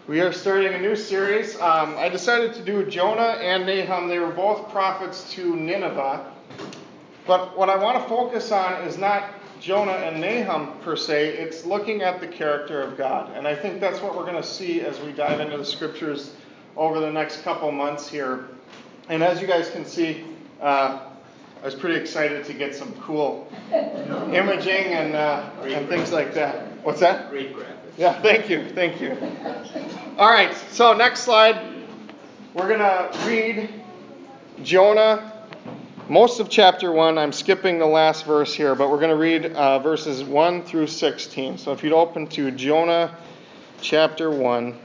We are starting a new series. I decided to do Jonah and Nahum. They were both prophets to Nineveh. But what I want to focus on is not Jonah and Nahum per se. It's looking at the character of God. And I think that's what we're going to see as we dive into the scriptures over the next couple months here. And as you guys can see, I was pretty excited to get some cool imaging and things like that. What's that? Great graphics. Yeah, thank you. All right, so next slide. We're going to read Jonah, most of chapter 1. I'm skipping the last verse here, but we're going to read verses 1 through 16. So if you'd open to Jonah chapter 1.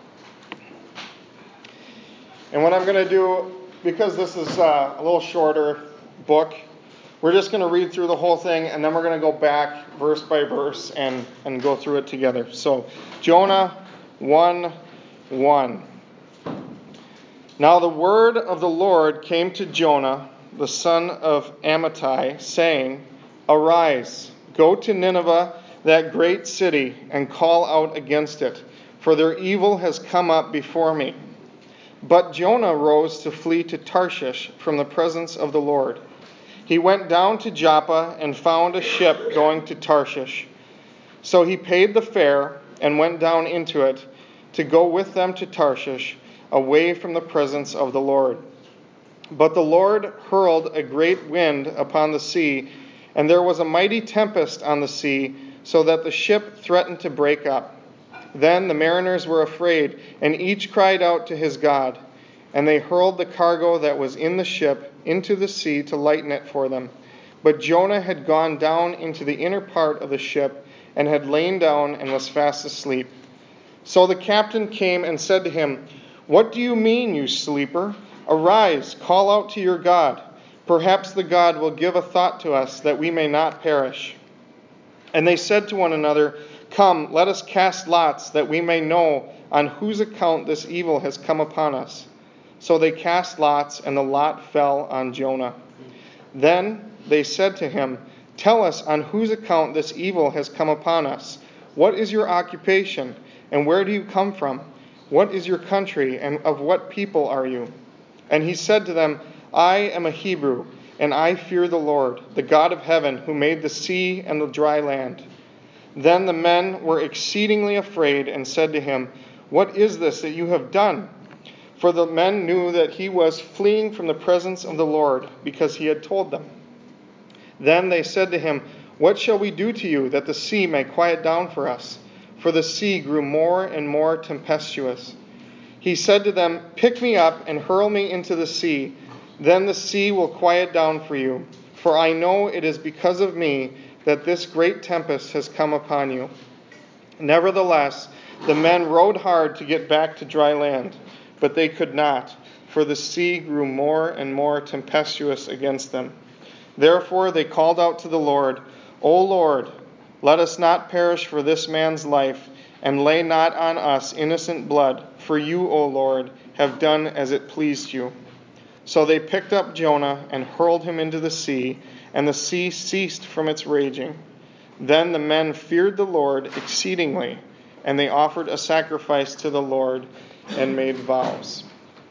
And what I'm going to do, because this is a little shorter book, we're just going to read through the whole thing, and then we're going to go back verse by verse and go through it together. So, Jonah 1:1. Now the word of the Lord came to Jonah, the son of Amittai, saying, Arise, go to Nineveh, that great city, and call out against it, for their evil has come up before me. But Jonah rose to flee to Tarshish from the presence of the Lord. He went down to Joppa and found a ship going to Tarshish. So he paid the fare and went down into it to go with them to Tarshish, away from the presence of the Lord. But the Lord hurled a great wind upon the sea, and there was a mighty tempest on the sea, so that the ship threatened to break up. Then the mariners were afraid, and each cried out to his God. And they hurled the cargo that was in the ship into the sea to lighten it for them. But Jonah had gone down into the inner part of the ship and had lain down and was fast asleep. So the captain came and said to him, What do you mean, you sleeper? Arise, call out to your God. Perhaps the God will give a thought to us that we may not perish. And they said to one another, Come, let us cast lots that we may know on whose account this evil has come upon us. So they cast lots, and the lot fell on Jonah. Then they said to him, Tell us on whose account this evil has come upon us. What is your occupation, and where do you come from? What is your country, and of what people are you? And he said to them, I am a Hebrew, and I fear the Lord, the God of heaven, who made the sea and the dry land. Then the men were exceedingly afraid and said to him, What is this that you have done? For the men knew that he was fleeing from the presence of the Lord, because he had told them. Then they said to him, What shall we do to you, that the sea may quiet down for us? For the sea grew more and more tempestuous. He said to them, Pick me up and hurl me into the sea. Then the sea will quiet down for you. For I know it is because of me that this great tempest has come upon you. Nevertheless, the men rowed hard to get back to dry land. But they could not, for the sea grew more and more tempestuous against them. Therefore they called out to the Lord, O Lord, let us not perish for this man's life, and lay not on us innocent blood, for you, O Lord, have done as it pleased you. So they picked up Jonah and hurled him into the sea, and the sea ceased from its raging. Then the men feared the Lord exceedingly, and they offered a sacrifice to the Lord and made vows.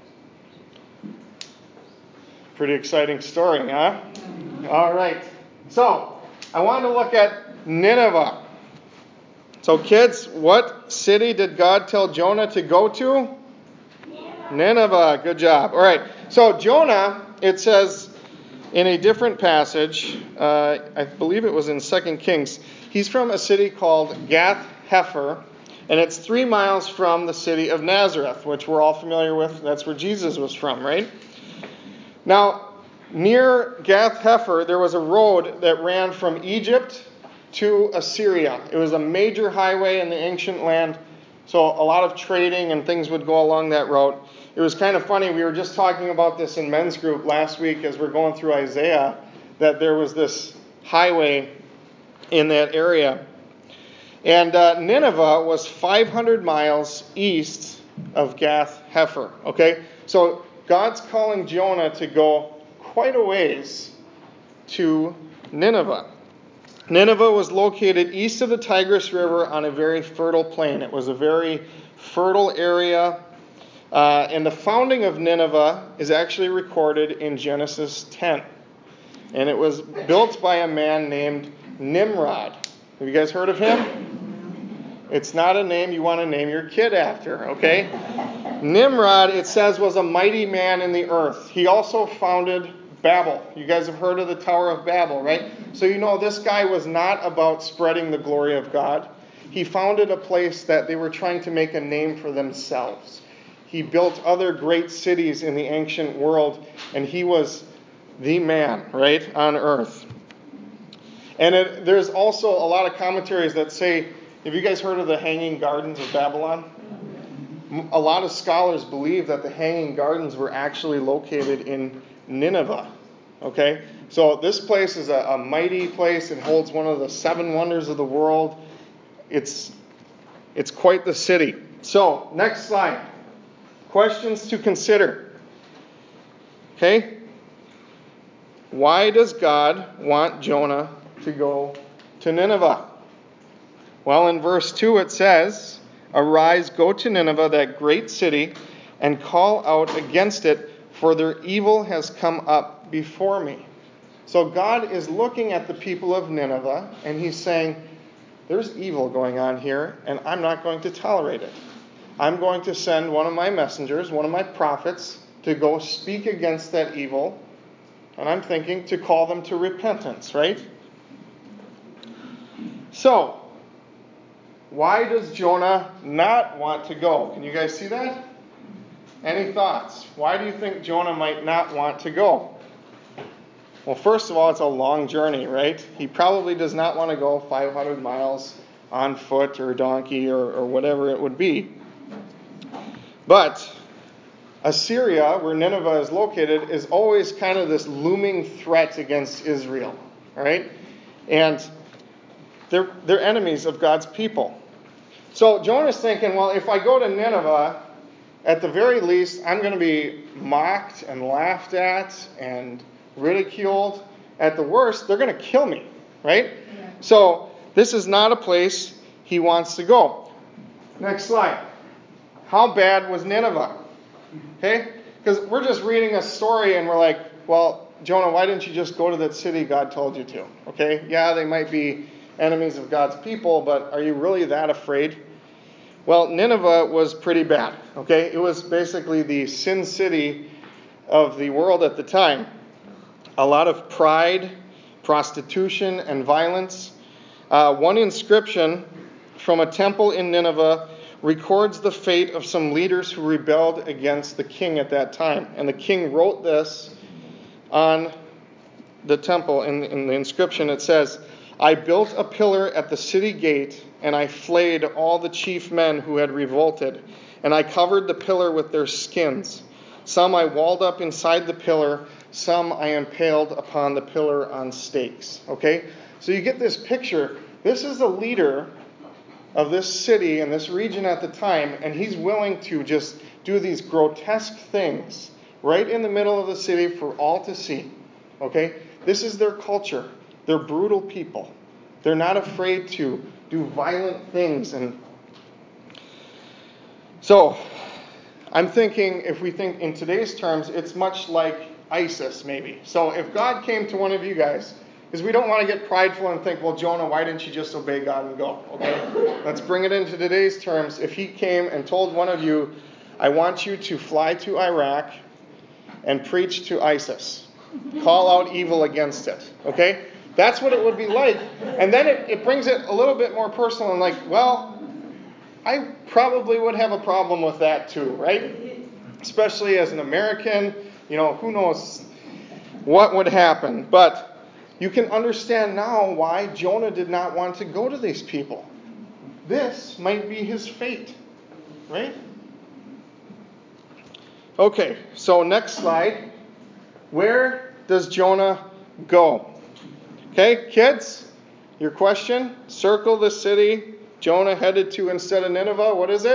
Pretty exciting story, huh? All right. So, I wanted to look at Nineveh. So, kids, what city did God tell Jonah to go to? Nineveh. Good job. All right. So, Jonah, it says in a different passage, I believe it was in 2 Kings, he's from a city called Gath-Hepher. And it's 3 miles from the city of Nazareth, which we're all familiar with. That's where Jesus was from, right? Now, near Gath-Hepher, there was a road that ran from Egypt to Assyria. It was a major highway in the ancient land, so a lot of trading and things would go along that route. It was kind of funny. We were just talking about this in men's group last week as we're going through Isaiah, that there was this highway in that area. And Nineveh was 500 miles east of Gath-Hepher. Okay? So God's calling Jonah to go quite a ways to Nineveh. Nineveh was located east of the Tigris River on a very fertile plain. It was a very fertile area. And the founding of Nineveh is actually recorded in Genesis 10. And it was built by a man named Nimrod. Have you guys heard of him? It's not a name you want to name your kid after, okay? Nimrod, it says, was a mighty man in the earth. He also founded Babel. You guys have heard of the Tower of Babel, right? So you know this guy was not about spreading the glory of God. He founded a place that they were trying to make a name for themselves. He built other great cities in the ancient world, and he was the man, right, on earth. And there's also a lot of commentaries that say, have you guys heard of the Hanging Gardens of Babylon? A lot of scholars believe that the Hanging Gardens were actually located in Nineveh. Okay? So this place is a mighty place. It holds one of the 7 wonders of the world. It's quite the city. So, next slide. Questions to consider. Okay? Why does God want Jonah to go to Nineveh? Well, in verse 2 it says, "Arise, go to Nineveh, that great city, and call out against it, for their evil has come up before me." So God is looking at the people of Nineveh, and he's saying, there's evil going on here, and I'm not going to tolerate it. I'm going to send one of my messengers, one of my prophets, to go speak against that evil, and I'm thinking to call them to repentance, right? So, why does Jonah not want to go? Can you guys see that? Any thoughts? Why do you think Jonah might not want to go? Well, first of all, it's a long journey, right? He probably does not want to go 500 miles on foot or donkey or whatever it would be. But Assyria, where Nineveh is located, is always kind of this looming threat against Israel, right? And they're enemies of God's people. So Jonah's thinking, well, if I go to Nineveh, at the very least, I'm going to be mocked and laughed at and ridiculed. At the worst, they're going to kill me, right? Yeah. So this is not a place he wants to go. Next slide. How bad was Nineveh? Okay? Because we're just reading a story and we're like, well, Jonah, why didn't you just go to that city God told you to? Okay? Yeah, they might be enemies of God's people, but are you really that afraid? Well, Nineveh was pretty bad. Okay? It was basically the sin city of the world at the time. A lot of pride, prostitution, and violence. One inscription from a temple in Nineveh records the fate of some leaders who rebelled against the king at that time. And the king wrote this on the temple. In the inscription it says, "I built a pillar at the city gate, and I flayed all the chief men who had revolted, and I covered the pillar with their skins. Some I walled up inside the pillar, some I impaled upon the pillar on stakes." Okay? So you get this picture. This is the leader of this city and this region at the time, and he's willing to just do these grotesque things right in the middle of the city for all to see. Okay? This is their culture. They're brutal people. They're not afraid to do violent things. And so I'm thinking, if we think in today's terms, it's much like ISIS maybe. So if God came to one of you guys, because we don't want to get prideful and think, well, Jonah, why didn't you just obey God and go? Okay? Let's bring it into today's terms. If he came and told one of you, I want you to fly to Iraq and preach to ISIS. Call out evil against it. Okay? That's what it would be like. And then it brings it a little bit more personal and like, well, I probably would have a problem with that too, right? Especially as an American, who knows what would happen. But you can understand now why Jonah did not want to go to these people. This might be his fate, right? Okay, so next slide. Where does Jonah go? Okay, kids, your question. Circle the city Jonah headed to instead of Nineveh. What is it?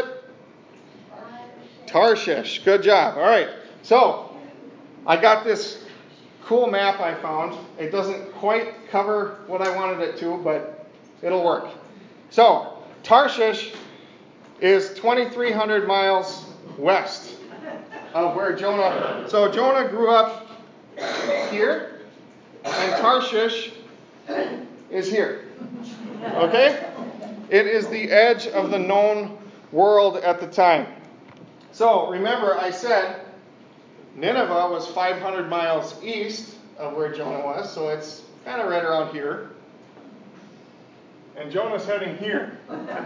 Tarshish. Good job. All right. So, I got this cool map I found. It doesn't quite cover what I wanted it to, but it'll work. So, Tarshish is 2,300 miles west of where Jonah. So Jonah grew up here, and Tarshish is here. Okay? It is the edge of the known world at the time. So remember, I said Nineveh was 500 miles east of where Jonah was, so it's kind of right around here. And Jonah's heading here.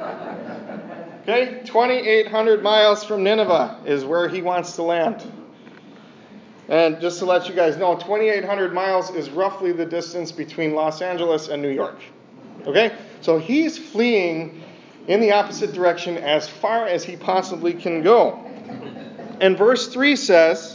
Okay? 2,800 miles from Nineveh is where he wants to land. And just to let you guys know, 2,800 miles is roughly the distance between Los Angeles and New York. Okay? So he's fleeing in the opposite direction as far as he possibly can go. And verse 3 says,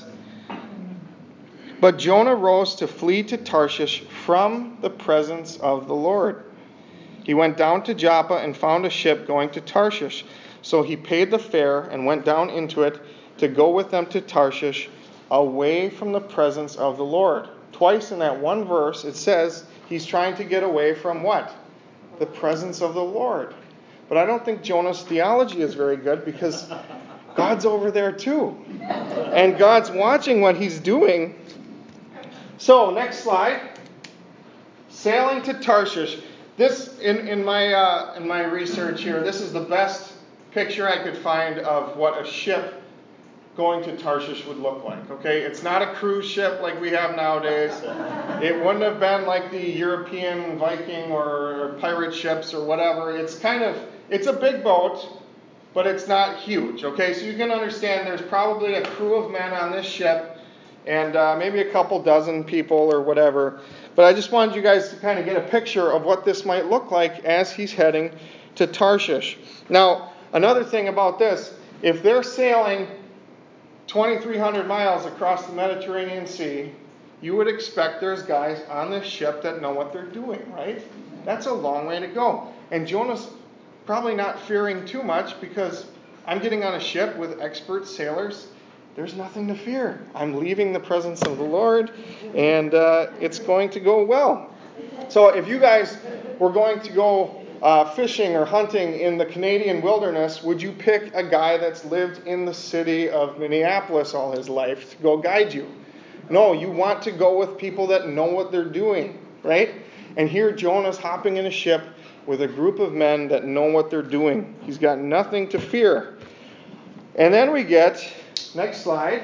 "But Jonah rose to flee to Tarshish from the presence of the Lord. He went down to Joppa and found a ship going to Tarshish. So he paid the fare and went down into it to go with them to Tarshish, away from the presence of the Lord." Twice in that one verse, it says he's trying to get away from what? The presence of the Lord. But I don't think Jonah's theology is very good, because God's over there too. And God's watching what he's doing. So, next slide. Sailing to Tarshish. This, in my research here, this is the best picture I could find of what a ship going to Tarshish would look like. Okay, it's not a cruise ship like we have nowadays. It wouldn't have been like the European Viking or pirate ships or whatever. It's a big boat, but it's not huge. Okay, so you can understand there's probably a crew of men on this ship, and maybe a couple dozen people or whatever. But I just wanted you guys to kind of get a picture of what this might look like as he's heading to Tarshish. Now, another thing about this, if they're sailing 2,300 miles across the Mediterranean Sea, you would expect there's guys on this ship that know what they're doing, right? That's a long way to go. And Jonah's probably not fearing too much, because I'm getting on a ship with expert sailors. There's nothing to fear. I'm leaving the presence of the Lord, and it's going to go well. So if you guys were going to go fishing or hunting in the Canadian wilderness, would you pick a guy that's lived in the city of Minneapolis all his life to go guide you? No, you want to go with people that know what they're doing, right? And here Jonah's hopping in a ship with a group of men that know what they're doing. He's got nothing to fear. And then we get, next slide,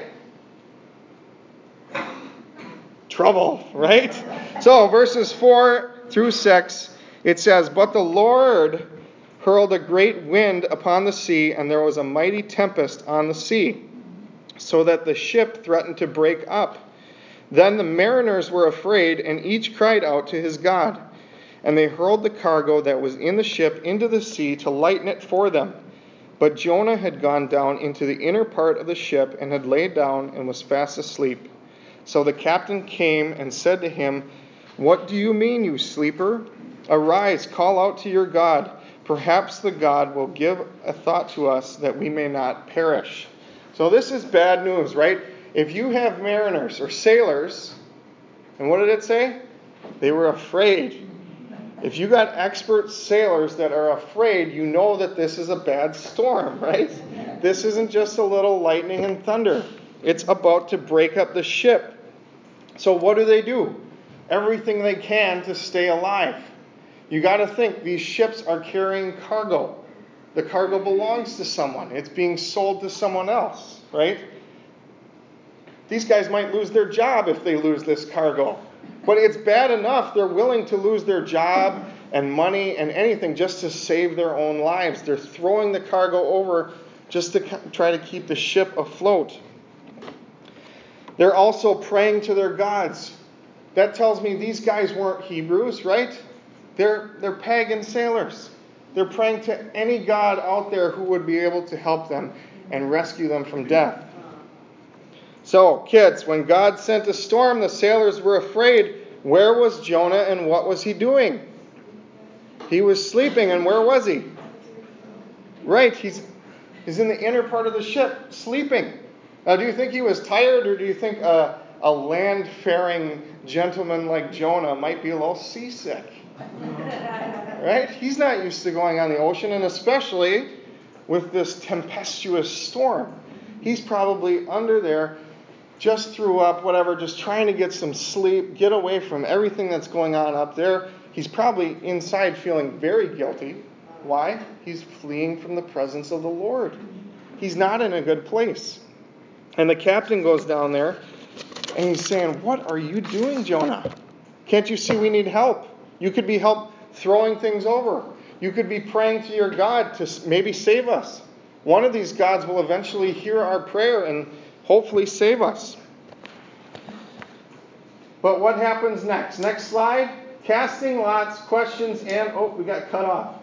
trouble, right? So verses 4 through 6, it says, "But the Lord hurled a great wind upon the sea, and there was a mighty tempest on the sea, so that the ship threatened to break up. Then the mariners were afraid, and each cried out to his God. And they hurled the cargo that was in the ship into the sea to lighten it for them. But Jonah had gone down into the inner part of the ship and had laid down and was fast asleep. So the captain came and said to him, 'What do you mean, you sleeper? Arise, call out to your God. Perhaps the God will give a thought to us that we may not perish.'" So this is bad news, right? If you have mariners or sailors, and what did it say? They were afraid. If you got expert sailors that are afraid, you know that this is a bad storm, right? This isn't just a little lightning and thunder. It's about to break up the ship. So what do? Everything they can to stay alive. You got to think, these ships are carrying cargo. The cargo belongs to someone. It's being sold to someone else, right? These guys might lose their job if they lose this cargo. But it's bad enough they're willing to lose their job and money and anything just to save their own lives. They're throwing the cargo over just to try to keep the ship afloat. They're also praying to their gods. That tells me these guys weren't Hebrews, right? They're pagan sailors. They're praying to any god out there who would be able to help them and rescue them from death. So, kids, when God sent a storm, the sailors were afraid. Where was Jonah and what was he doing? He was sleeping, and where was he? Right, he's in the inner part of the ship, sleeping. Now, do you think he was tired, or do you think a a land-faring gentleman like Jonah might be a little seasick. Right? He's not used to going on the ocean, and especially with this tempestuous storm. He's probably under there, just threw up, whatever, just trying to get some sleep, get away from everything that's going on up there. He's probably inside feeling very guilty. Why? He's fleeing from the presence of the Lord. He's not in a good place. And the captain goes down there, and he's saying, "What are you doing, Jonah? Can't you see we need help? You could be help throwing things over. You could be praying to your God to maybe save us. One of these gods will eventually hear our prayer and hopefully save us." But what happens next? Next slide. Casting lots, questions, and... we got cut off.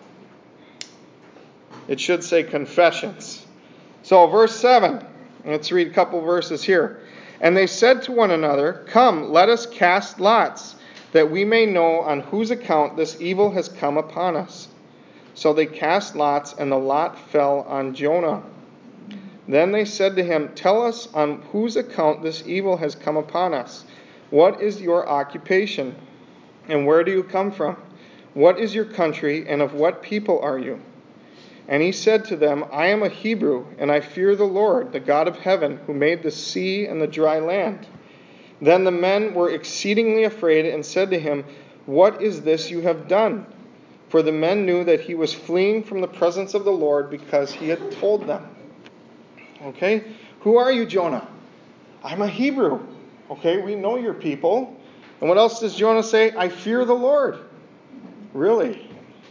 It should say confessions. So verse 7. Let's read a couple verses here. "And they said to one another, 'Come, let us cast lots, that we may know on whose account this evil has come upon us.' So they cast lots, and the lot fell on Jonah. Then they said to him, 'Tell us on whose account this evil has come upon us. What is your occupation? And where do you come from? What is your country, and of what people are you?' And he said to them, 'I am a Hebrew, and I fear the Lord, the God of heaven, who made the sea and the dry land.' Then the men were exceedingly afraid and said to him, 'What is this you have done?' For the men knew that he was fleeing from the presence of the Lord because he had told them." Okay? "Who are you, Jonah?" "I'm a Hebrew." Okay, we know your people. And what else does Jonah say? "I fear the Lord." Really?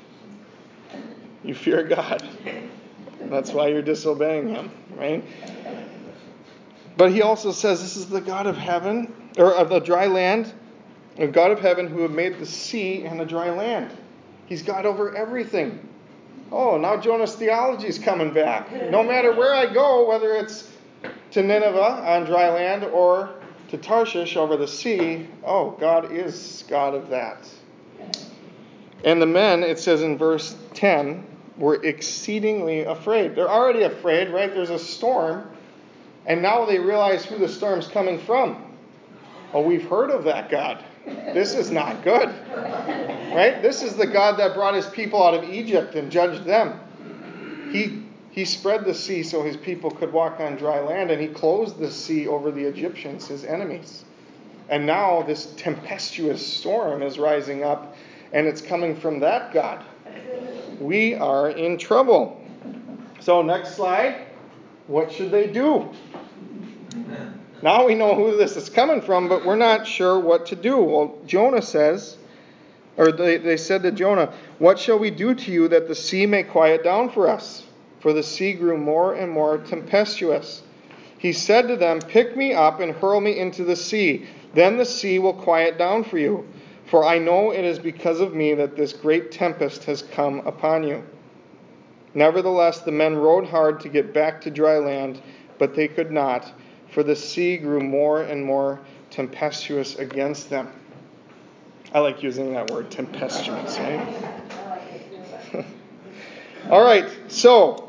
You fear God. That's why you're disobeying him, right? But he also says this is the God of heaven, or of the dry land, the God of heaven who have made the sea and the dry land. He's God over everything. Oh, now Jonah's theology is coming back. No matter where I go, whether it's to Nineveh on dry land or to Tarshish over the sea, God is God of that. And the men, it says in verse 10, were exceedingly afraid. They're already afraid, right? There's a storm, and now they realize who the storm's coming from. Oh, we've heard of that God. This is not good. Right? This is the God that brought his people out of Egypt and judged them. He spread the sea so his people could walk on dry land, and he closed the sea over the Egyptians, his enemies. And now this tempestuous storm is rising up, and it's coming from that God. We are in trouble. So next slide. What should they do? Now we know who this is coming from, but we're not sure what to do. Well, Jonah says, or they said to Jonah, "What shall we do to you that the sea may quiet down for us?" For the sea grew more and more tempestuous. He said to them, "Pick me up and hurl me into the sea. Then the sea will quiet down for you. For I know it is because of me that this great tempest has come upon you." Nevertheless, the men rowed hard to get back to dry land, but they could not, for the sea grew more and more tempestuous against them. I like using that word, tempestuous, right? All right, so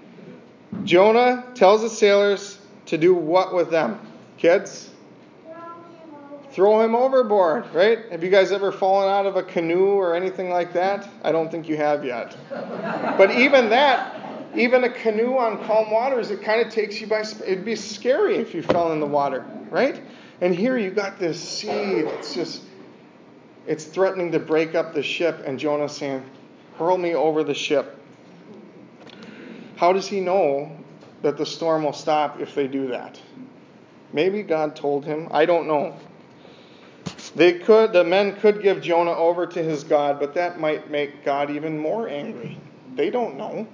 Jonah tells the sailors to do what with them? Kids? Throw him overboard, right? Have you guys ever fallen out of a canoe or anything like that? I don't think you have yet. But even a canoe on calm waters, it kind of takes you by... It'd be scary if you fell in the water, right? And here you got this sea that's it's threatening to break up the ship, and Jonah's saying, "Hurl me over the ship." How does he know that the storm will stop if they do that? Maybe God told him. I don't know. The men could give Jonah over to his God, but that might make God even more angry. They don't know.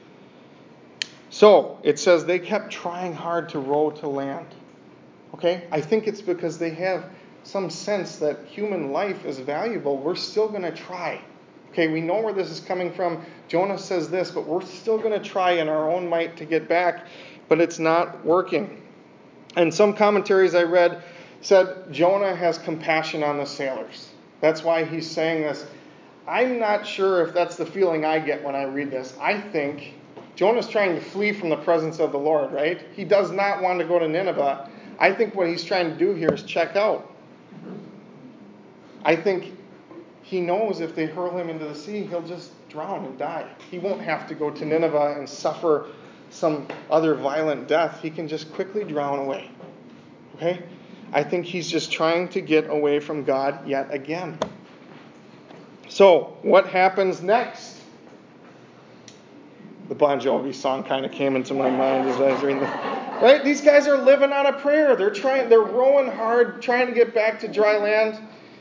So it says they kept trying hard to row to land. Okay? I think it's because they have some sense that human life is valuable. We're still going to try. Okay, we know where this is coming from. Jonah says this, but we're still going to try in our own might to get back, but it's not working. And some commentaries I read said Jonah has compassion on the sailors. That's why he's saying this. I'm not sure if that's the feeling I get when I read this. I think Jonah's trying to flee from the presence of the Lord, right? He does not want to go to Nineveh. I think what he's trying to do here is check out. I think he knows if they hurl him into the sea, he'll just drown and die. He won't have to go to Nineveh and suffer some other violent death. He can just quickly drown away. Okay? I think he's just trying to get away from God yet again. So, what happens next? The Bon Jovi song kind of came into my mind as I was reading that. Right? These guys are living on a prayer. They're rowing hard, trying to get back to dry land.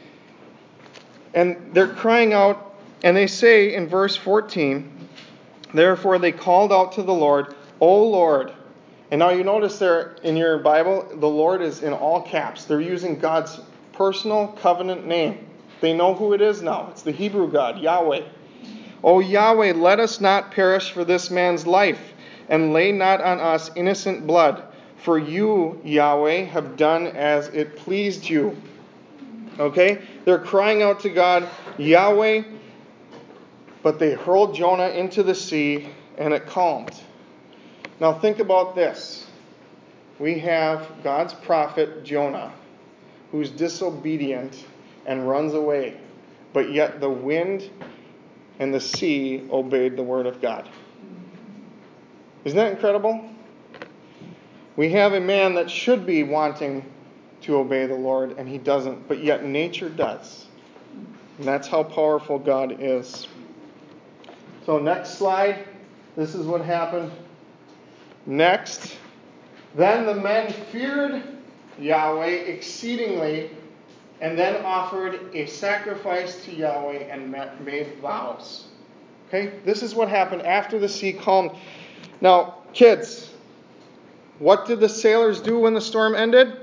And they're crying out, and they say in verse 14, therefore they called out to the Lord, O Lord. And now you notice there in your Bible, the Lord is in all caps. They're using God's personal covenant name. They know who it is now. It's the Hebrew God, Yahweh. O Yahweh, let us not perish for this man's life, and lay not on us innocent blood. For you, Yahweh, have done as it pleased you. Okay? They're crying out to God, Yahweh, but they hurled Jonah into the sea, and it calmed. Now think about this. We have God's prophet Jonah, who's disobedient and runs away, but yet the wind and the sea obeyed the word of God. Isn't that incredible? We have a man that should be wanting to obey the Lord, and he doesn't, but yet nature does. And that's how powerful God is. So next slide. This is what happened. Next. Then the men feared Yahweh exceedingly, and then offered a sacrifice to Yahweh and made vows. Okay? This is what happened after the sea calmed. Now, kids, what did the sailors do when the storm ended?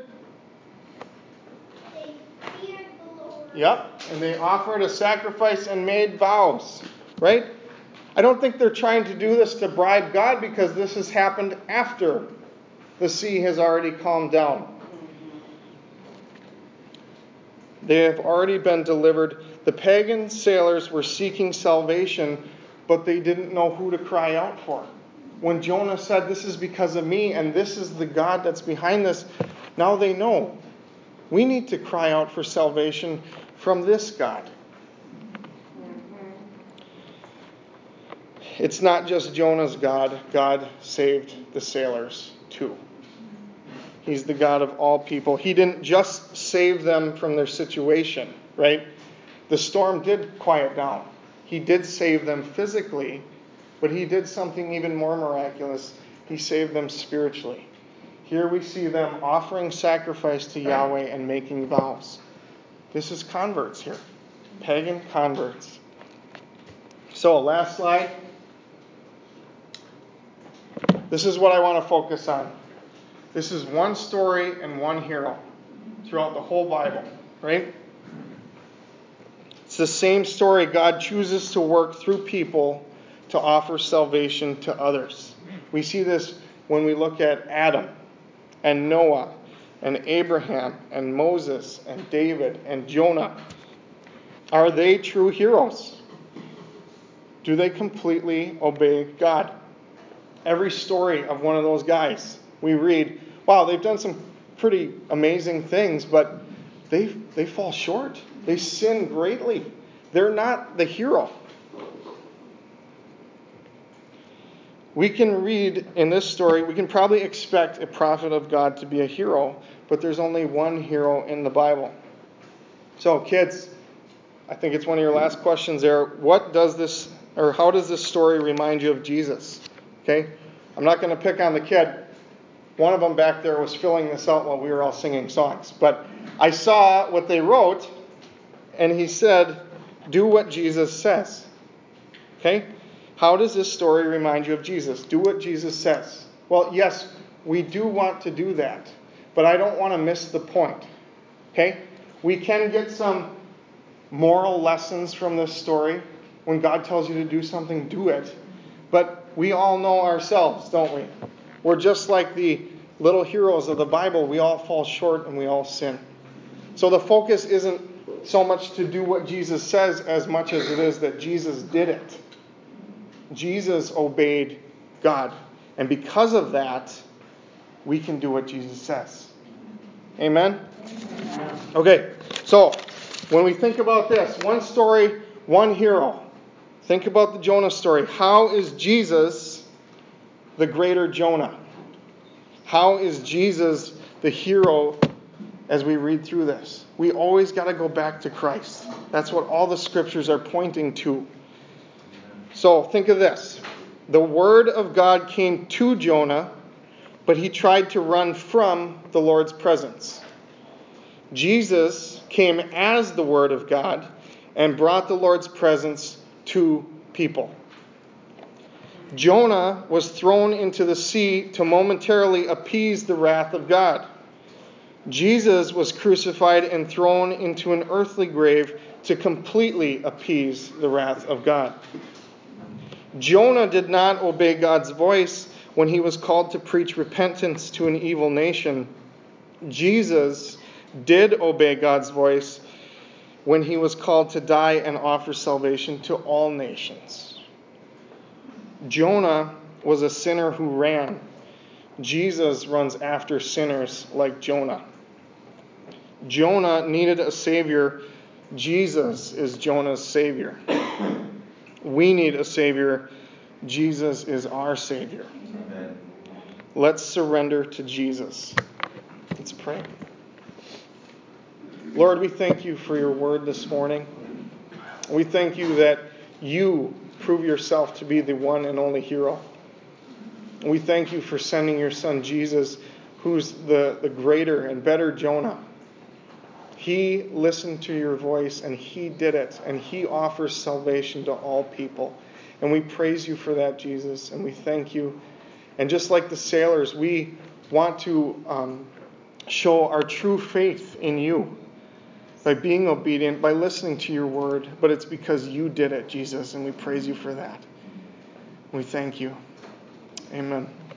They feared the Lord. Yep, and they offered a sacrifice and made vows, right? I don't think they're trying to do this to bribe God, because this has happened after the sea has already calmed down. They have already been delivered. The pagan sailors were seeking salvation, but they didn't know who to cry out for. When Jonah said, this is because of me, and this is the God that's behind this, now they know. We need to cry out for salvation from this God. It's not just Jonah's God. God saved the sailors too. He's the God of all people. He didn't just save them from their situation, right? The storm did quiet down. He did save them physically, but he did something even more miraculous. He saved them spiritually. Here we see them offering sacrifice to Yahweh and making vows. This is converts here. Pagan converts. So, last slide. This is what I want to focus on. This is one story and one hero throughout the whole Bible, right? It's the same story. God chooses to work through people to offer salvation to others. We see this when we look at Adam and Noah and Abraham and Moses and David and Jonah. Are they true heroes? Do they completely obey God? Every story of one of those guys, we read, wow, they've done some pretty amazing things, but they fall short. They sin greatly. They're not the hero. We can read in this story, we can probably expect a prophet of God to be a hero, but there's only one hero in the Bible. So, kids, I think it's one of your last questions there. How does this story remind you of Jesus? Okay? I'm not going to pick on the kid. One of them back there was filling this out while we were all singing songs. But I saw what they wrote, and he said, do what Jesus says. Okay? How does this story remind you of Jesus? Do what Jesus says. Well, yes, we do want to do that, but I don't want to miss the point. Okay? We can get some moral lessons from this story. When God tells you to do something, do it. But we all know ourselves, don't we? We're just like the little heroes of the Bible. We all fall short and we all sin. So the focus isn't so much to do what Jesus says as much as it is that Jesus did it. Jesus obeyed God. And because of that, we can do what Jesus says. Amen? Okay, so when we think about this, one story, one hero. Think about the Jonah story. How is Jesus the greater Jonah? How is Jesus the hero as we read through this? We always got to go back to Christ. That's what all the scriptures are pointing to. So think of this. The word of God came to Jonah, but he tried to run from the Lord's presence. Jesus came as the word of God and brought the Lord's presence to people. Jonah was thrown into the sea to momentarily appease the wrath of God. Jesus was crucified and thrown into an earthly grave to completely appease the wrath of God. Jonah did not obey God's voice when he was called to preach repentance to an evil nation. Jesus did obey God's voice when he was called to die and offer salvation to all nations. Jonah was a sinner who ran. Jesus runs after sinners like Jonah. Jonah needed a savior. Jesus is Jonah's savior. We need a savior. Jesus is our savior. Amen. Let's surrender to Jesus. Let's pray. Lord, we thank you for your word this morning. We thank you that you prove yourself to be the one and only hero. We thank you for sending your son Jesus, who's the greater and better Jonah. He listened to your voice and he did it, and he offers salvation to all people. And we praise you for that, Jesus, and we thank you. And just like the sailors, we want to show our true faith in you by being obedient, by listening to your word. But it's because you did it, Jesus, and we praise you for that. We thank you. Amen.